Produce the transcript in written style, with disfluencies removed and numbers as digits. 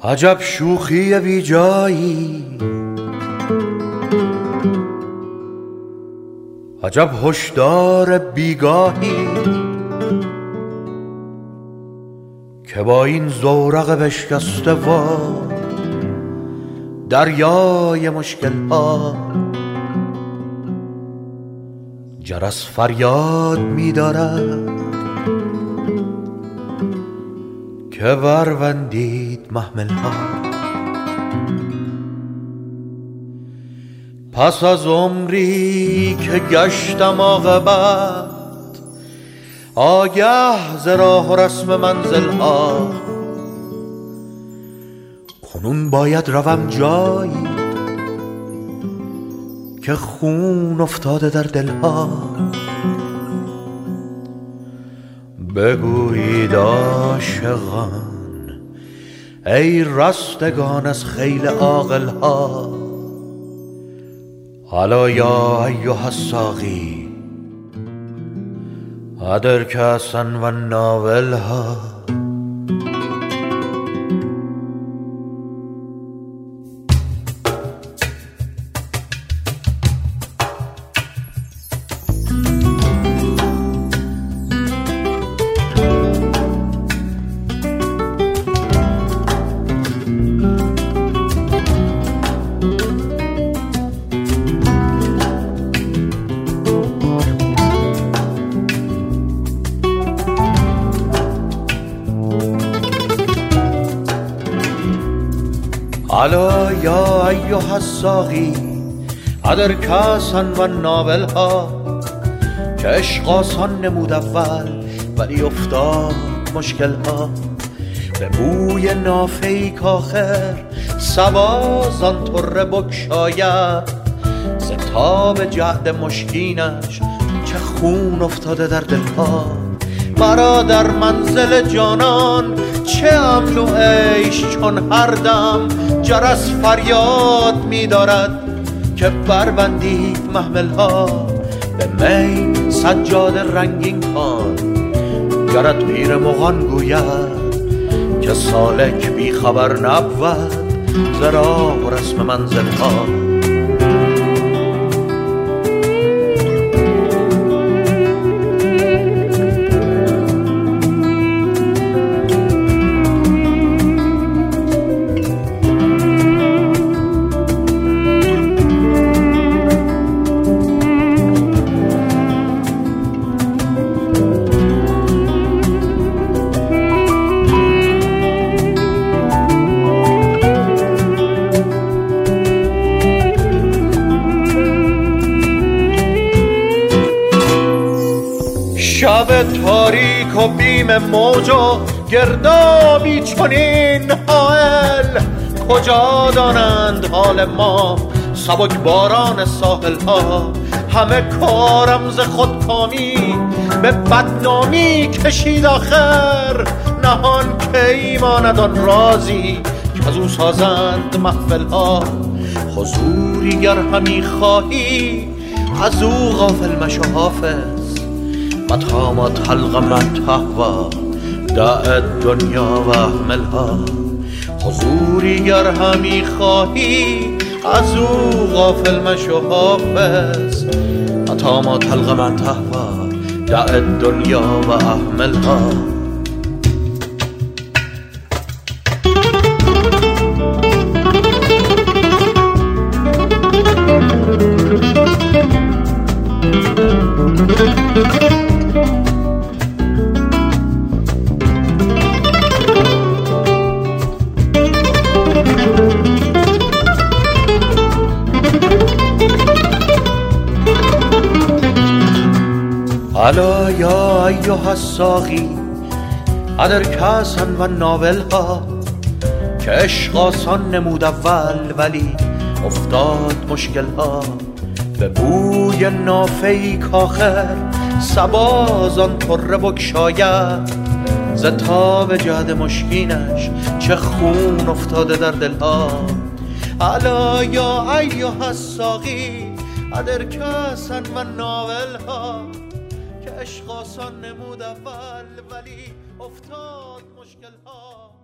عجب شوخی بی جایی، عجب هشدار بیگاهی که با این زورق بشکسته و دریای مشکل ها جرس فریاد می دارد که بروندید محمل ها. پس از عمری که گشتم عاقبت آگه ز راه و رسم منزل ها، کنون باید روم جایی که خون افتاده در دل ها. بگویید عاشقان ای رستگان از خیل عاقل ها، الا یا ایها الساقی ادر کأسا و ناولها. الا یا ایها الساقی ادر کأسا و ناولها، که عشق آسان نمود اول ولی افتاد مشکل ها. به بوی نافه‌ای کآخر صبا زان طره بگشاید، ز تاب جعد مشکینش چه خون افتاده در دل ها. مرا در منزل جانان چه امن و عیش چون هر دم جرس فریاد می دارد که بربندید محمل ها. به می سجاده رنگین کن گرت پیر مغان گوید که سالک بی خبر نبود ز راه و رسم منزل ها. شب تاریک و بیم موج و گردابی چنین حائل، کجا دانند حال ما سبک باران ساحل ها. همه کارم ز خودکامی به بدنامی کشید آخر، نهان کی ماند آن رازی که از او سازند محفل ها. حضوری گر همی خواهی از او غافل مشو حافظ، متى ما تلقى من تهوى دع الدنیا و اهملها. حضوری گر همی خواهی از او غافل مشو حافظ، متى ما تلقى من تهوى دع الدنیا و اهملها. الا یا ایها الساقی ادر کأسا و ناولها، که عشق آسان نمود اول ولی افتاد مشکل ها. به بوی نافه‌ای کآخر صبا زان طره بگشاید، ز تاب جعد مشکینش چه خون افتاده در دل ها. الا یا ایها الساقی ادر کأسا و ناولها، که عشق آسان نمود اول ولی افتاد مشکل ها.